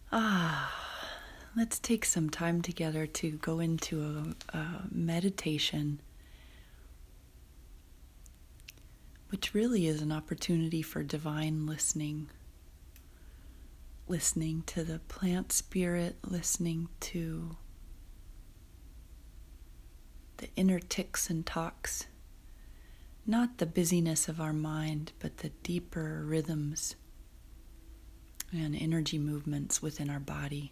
Let's take some time together to go into a meditation, which really is an opportunity for divine listening. Listening to the plant spirit, listening to the inner ticks and talks, not the busyness of our mind, but the deeper rhythms and energy movements within our body.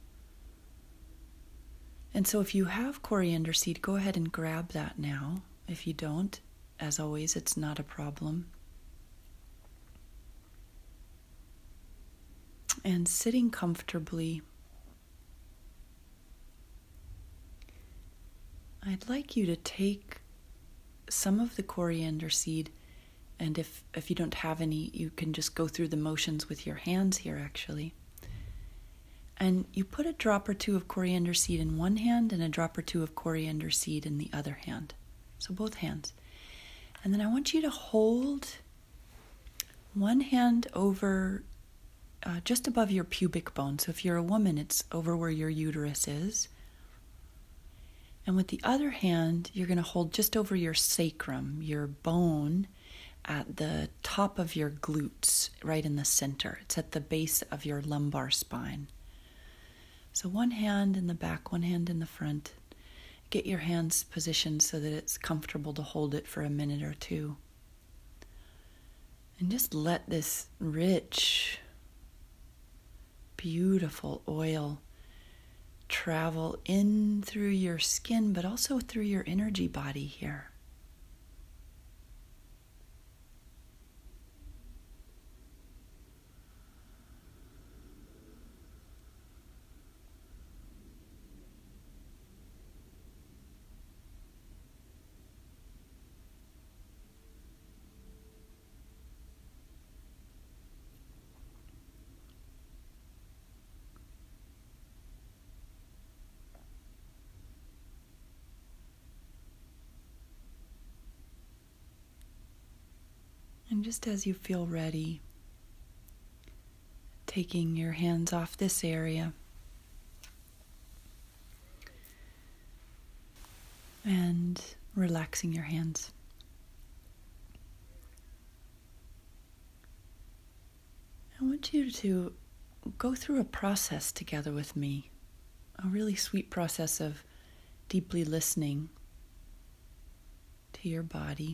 And so if you have coriander seed, go ahead and grab that now. If you don't, as always, it's not a problem. And sitting comfortably, I'd like you to take some of the coriander seed, and if you don't have any, you can just go through the motions with your hands here, actually. And you put a drop or two of coriander seed in one hand and a drop or two of coriander seed in the other hand. So both hands. And then I want you to hold one hand over just above your pubic bone. So if you're a woman, it's over where your uterus is. And with the other hand, you're going to hold just over your sacrum, your bone at the top of your glutes, right in the center. It's at the base of your lumbar spine. So one hand in the back, one hand in the front. Get your hands positioned so that it's comfortable to hold it for a minute or two. And just let this rich, beautiful oil travel in through your skin, but also through your energy body here. And just as you feel ready, taking your hands off this area and relaxing your hands. I want you to go through a process together with me, a really sweet process of deeply listening to your body.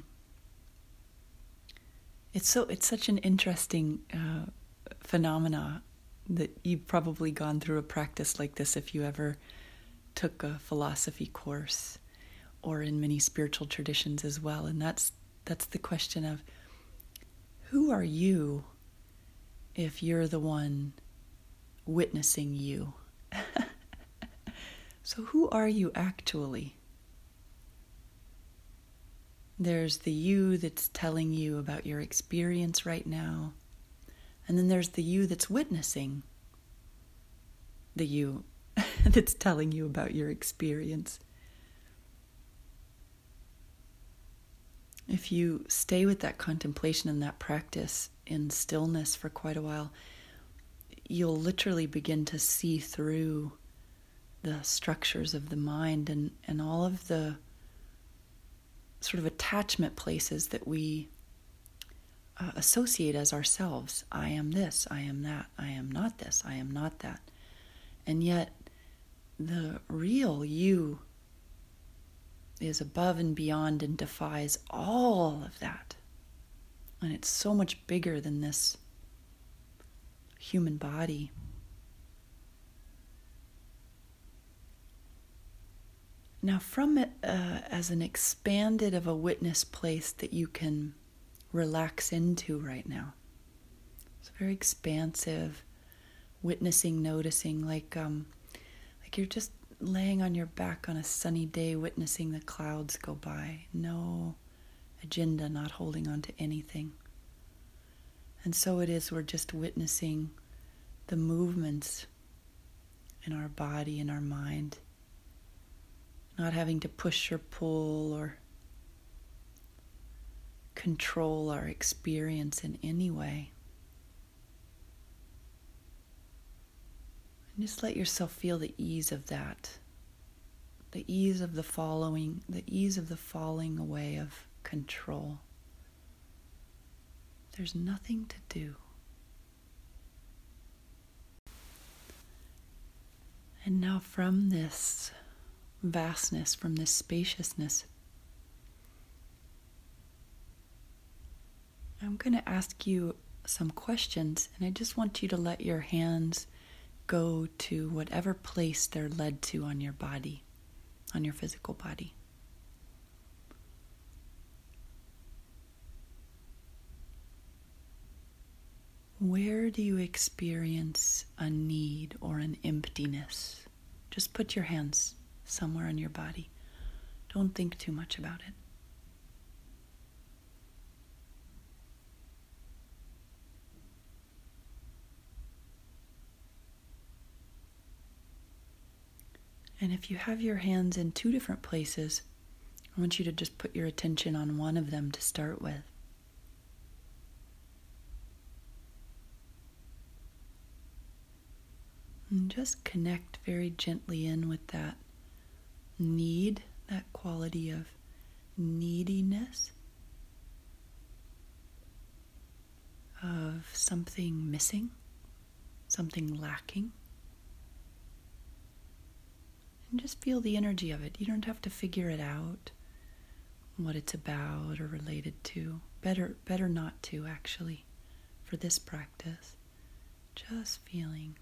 It's such an interesting phenomena that you've probably gone through a practice like this if you ever took a philosophy course or in many spiritual traditions as well. And that's the question of, who are you if you're the one witnessing you? So who are you actually? There's the you that's telling you about your experience right now. And then there's the you that's witnessing the you that's telling you about your experience. If you stay with that contemplation and that practice in stillness for quite a while, you'll literally begin to see through the structures of the mind and all of the sort of attachment places that we associate as ourselves. I am this, I am that, I am not this, I am not that. And yet, the real you is above and beyond and defies all of that. And it's so much bigger than this human body. Now, from it as an expanded of a witness place that you can relax into right now. It's very expansive, witnessing, noticing, like you're just laying on your back on a sunny day, witnessing the clouds go by. No agenda, not holding on to anything. And so it is, we're just witnessing the movements in our body, in our mind. Not having to push or pull or control our experience in any way. And just let yourself feel the ease of that. The ease of the following, the ease of the falling away of control. There's nothing to do. And now from this vastness, from this spaciousness, I'm going to ask you some questions, and I just want you to let your hands go to whatever place they're led to on your body, on your physical body. Where do you experience a need or an emptiness? Just put your hands somewhere on your body. Don't think too much about it. And if you have your hands in two different places, I want you to just put your attention on one of them to start with. And just connect very gently in with that need, that quality of neediness, of something missing, something lacking. And just feel the energy of it. You don't have to figure it out, what it's about or related to. Better not to, actually, for this practice. Just feeling.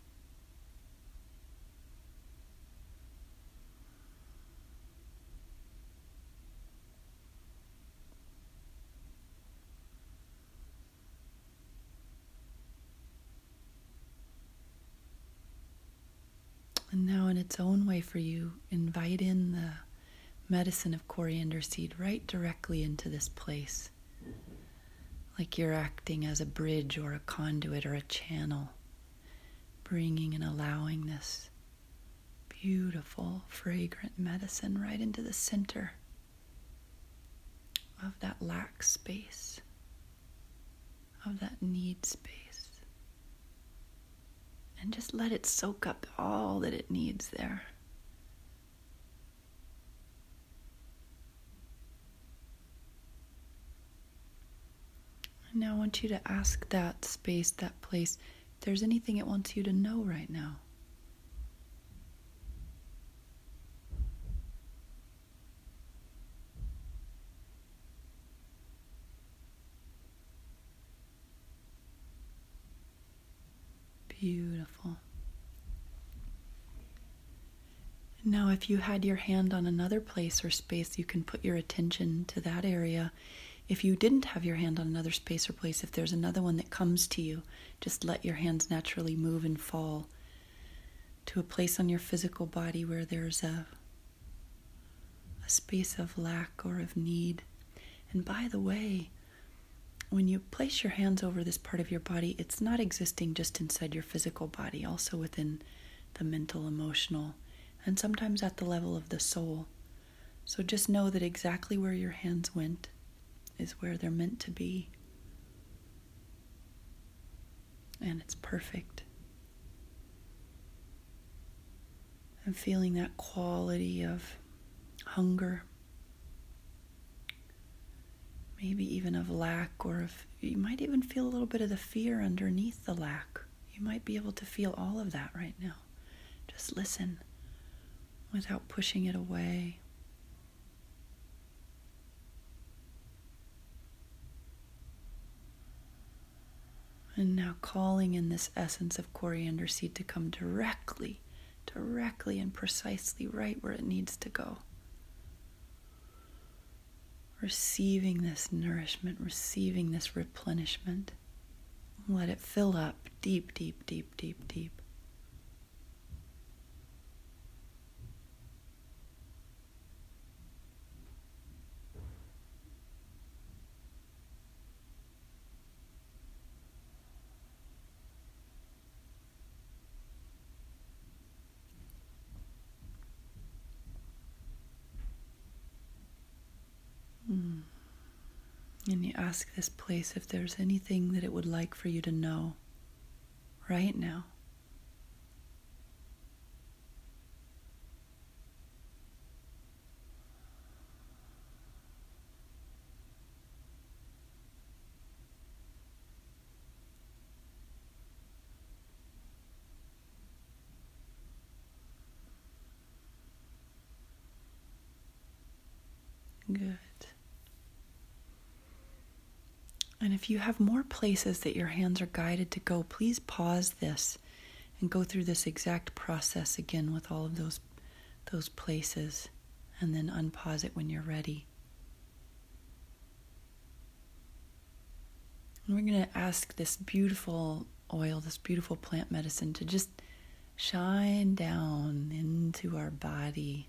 And now in its own way for you, invite in the medicine of coriander seed right directly into this place. Like you're acting as a bridge or a conduit or a channel, bringing and allowing this beautiful, fragrant medicine right into the center of that lack space, of that need space. And just let it soak up all that it needs there. And now I want you to ask that space, that place, if there's anything it wants you to know right now. Beautiful. Now, if you had your hand on another place or space, you can put your attention to that area. If you didn't have your hand on another space or place, if there's another one that comes to you, just let your hands naturally move and fall to a place on your physical body where there's a space of lack or of need. And by the way, when you place your hands over this part of your body, it's not existing just inside your physical body, also within the mental, emotional, and sometimes at the level of the soul. So just know that exactly where your hands went is where they're meant to be. And it's perfect. And feeling that quality of hunger, maybe even of lack, or of, you might even feel a little bit of the fear underneath the lack. You might be able to feel all of that right now. Just listen without pushing it away. And now calling in this essence of coriander seed to come directly and precisely right where it needs to go. Receiving this nourishment, receiving this replenishment. Let it fill up deep, deep, deep, deep, deep. And you ask this place if there's anything that it would like for you to know right now. Good. And if you have more places that your hands are guided to go, please pause this and go through this exact process again with all of those places, and then unpause it when you're ready. And we're going to ask this beautiful oil, this beautiful plant medicine, to just shine down into our body,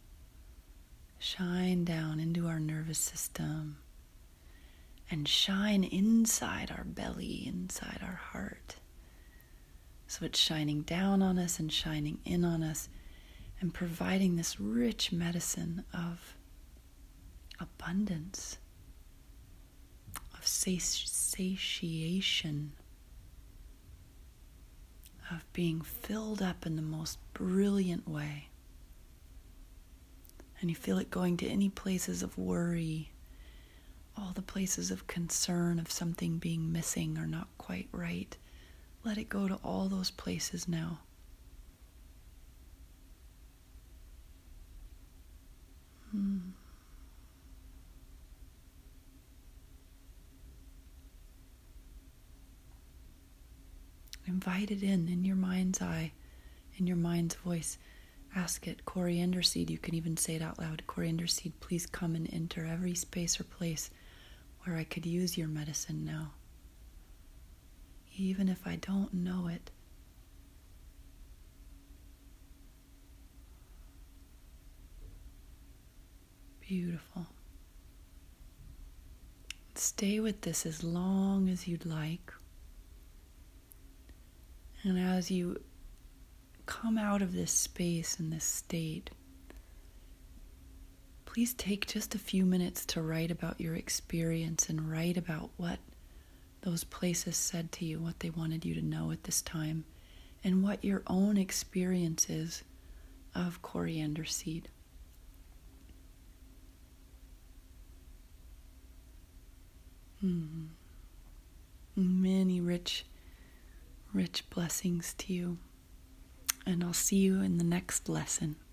shine down into our nervous system, and shine inside our belly, inside our heart. So it's shining down on us and shining in on us and providing this rich medicine of abundance, of satiation, of being filled up in the most brilliant way. And you feel it going to any places of worry, all the places of concern of something being missing or not quite right. Let it go to all those places now. Invite it in your mind's eye, in your mind's voice. Ask it, coriander seed, you can even say it out loud. Coriander seed, please come and enter every space or place where I could use your medicine now. Even if I don't know it. Beautiful. Stay with this as long as you'd like. And as you come out of this space and this state, please take just a few minutes to write about your experience and write about what those places said to you, what they wanted you to know at this time, and what your own experience is of coriander seed. Many rich blessings to you. And I'll see you in the next lesson.